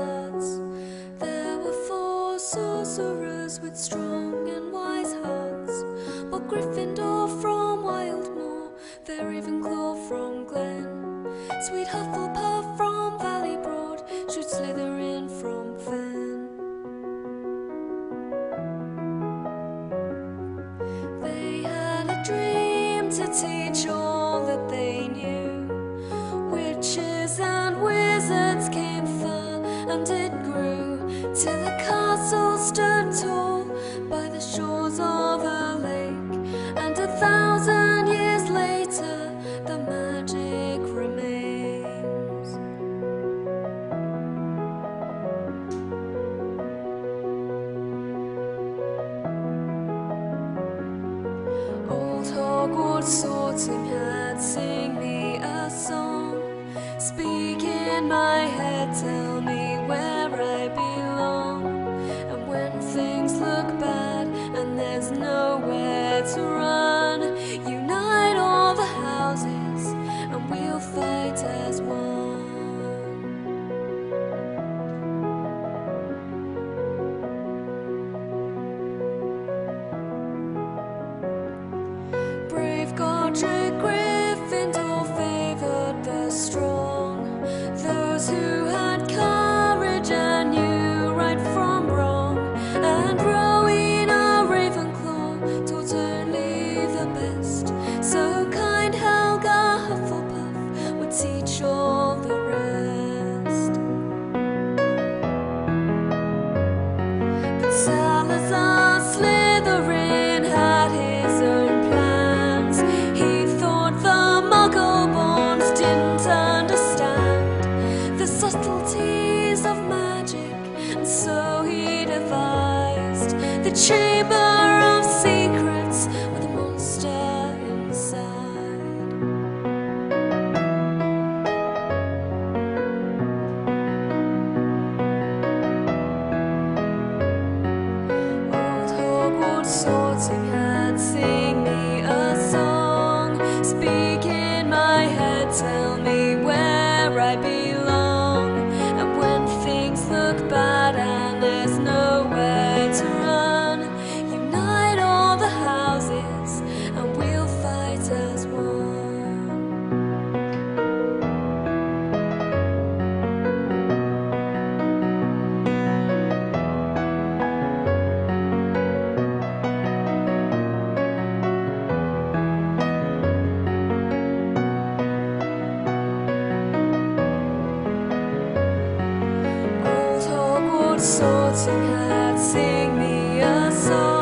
hearts. There were 4 sorcerers with strong and wise hearts, but Gryffindor from Wildmoor, fair Ravenclaw from Glen, sweet Hufflepuff from Valley Broad, should Slytherin from Fen. They had a dream to teach all that they knew. Witches and wizards came far, and it grew till the castle stood tall by the shores of a lake. And 1,000 years later, the magic remains. Old Hogwarts sorting hat, sing me a song. Speak in my head, tell me where I belong. And when things look bad and there's nowhere to run, unite all the houses and we'll fight as one. Brave Godric Gryffindor favored the strong, those who had courage and knew right from wrong. And Rowena Ravenclaw taught only the best, so kind Helga Hufflepuff would teach all the rest. But Salazar Slytherin had his own plans. He thought the Muggle-borns didn't understand the subtleties of magic, and so he devised the Chamber of Secrets with a monster inside. Old Hogwarts sorting hat, sing me a song. Speak in my head, tell me where I belong. And when things look bad and there's nowhere to run, unite all the houses and we'll fight as one. Old Hogwarts sorting hat, sing me a song.